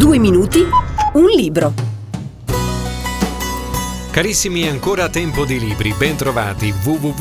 2 minuti, un libro. Carissimi, ancora tempo di libri, ben trovati,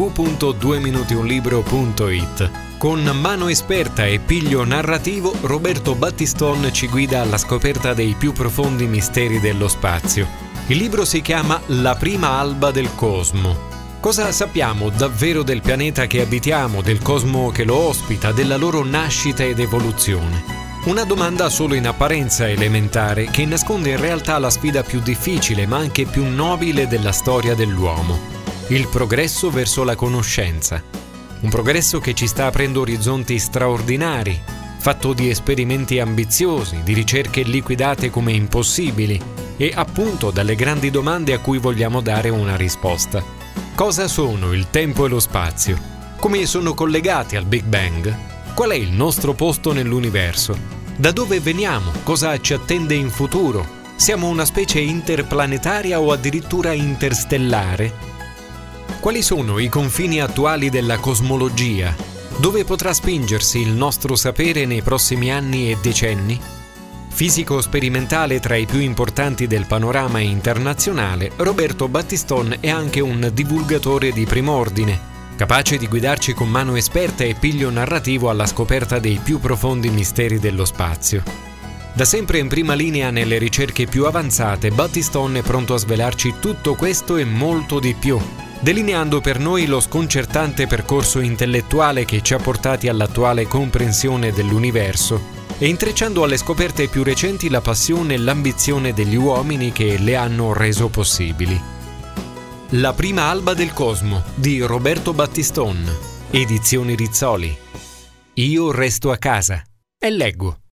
www.2minutionlibro.it. Con mano esperta e piglio narrativo, Roberto Battiston ci guida alla scoperta dei più profondi misteri dello spazio. Il libro si chiama La prima alba del cosmo. Cosa sappiamo davvero del pianeta che abitiamo, del cosmo che lo ospita, della loro nascita ed evoluzione? Una domanda solo in apparenza elementare che nasconde in realtà la sfida più difficile ma anche più nobile della storia dell'uomo: il progresso verso la conoscenza. Un progresso che ci sta aprendo orizzonti straordinari, fatto di esperimenti ambiziosi, di ricerche liquidate come impossibili e appunto dalle grandi domande a cui vogliamo dare una risposta. Cosa sono il tempo e lo spazio? Come sono collegati al Big Bang? Qual è il nostro posto nell'universo? Da dove veniamo? Cosa ci attende in futuro? Siamo una specie interplanetaria o addirittura interstellare? Quali sono i confini attuali della cosmologia? Dove potrà spingersi il nostro sapere nei prossimi anni e decenni? Fisico sperimentale tra i più importanti del panorama internazionale, Roberto Battiston è anche un divulgatore di prim'ordine, capace di guidarci con mano esperta e piglio narrativo alla scoperta dei più profondi misteri dello spazio. Da sempre in prima linea nelle ricerche più avanzate, Battiston è pronto a svelarci tutto questo e molto di più, delineando per noi lo sconcertante percorso intellettuale che ci ha portati all'attuale comprensione dell'universo e intrecciando alle scoperte più recenti la passione e l'ambizione degli uomini che le hanno reso possibili. La prima alba del cosmo di Roberto Battiston, Edizioni Rizzoli. Io resto a casa e leggo.